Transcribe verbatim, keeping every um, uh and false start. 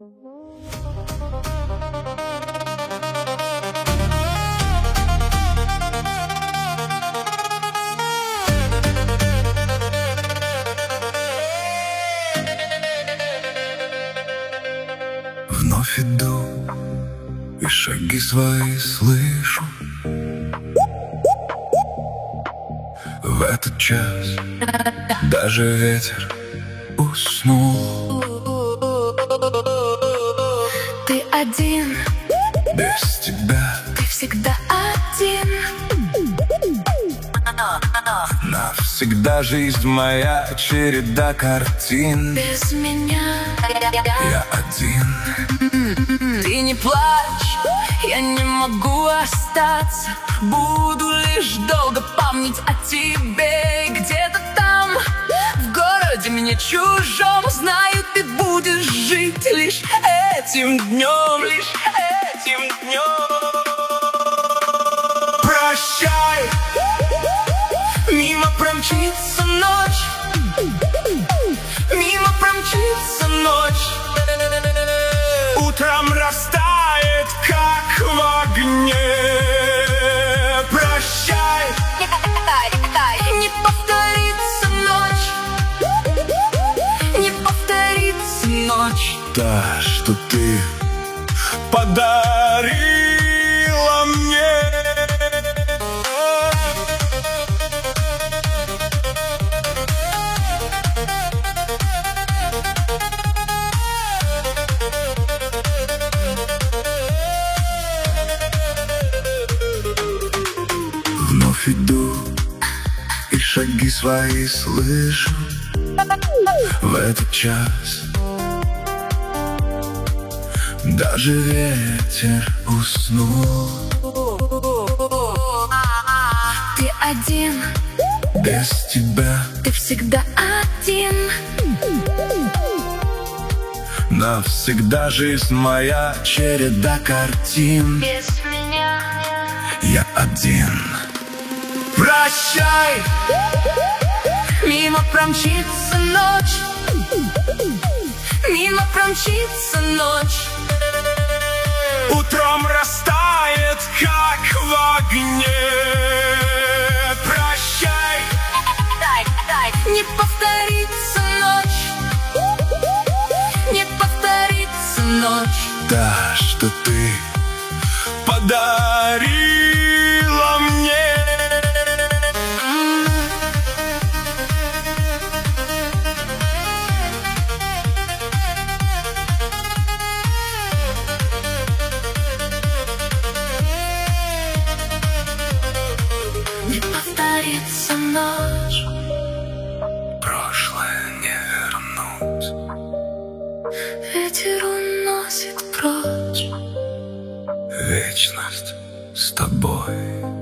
Вновь иду, и шаги свои слышу. В этот час даже ветер уснул. Ты один, без тебя ты всегда один. навсегда жизнь моя, череда картин. Без меня Я один. ты не плачь, я не могу остаться. Буду лишь долго помнить о тебе. Где-то там, в городе мне чужом, знаю, ты будешь жить лишь этим днем, лишь этим днем. Прощай, Мимо промчится ночь, мимо промчится ночь. утром растает, как в огне. Прощай, Не повторится ночь, не повторится ночь. та, что ты подарила мне. Вновь иду, и шаги свои слышу. В этот час даже ветер уснул. Ты один, Без тебя ты всегда один. навсегда жизнь моя, череда картин. Без меня Я один. Прощай, мимо промчится ночь, мимо промчится ночь. утром растает, как в огне. Прощай, Не повторится ночь, не повторится ночь. та, что ты подарила мне. Не повторится ночь. Прошлое не вернуть. Ветер уносит прочь. Вечность с тобой.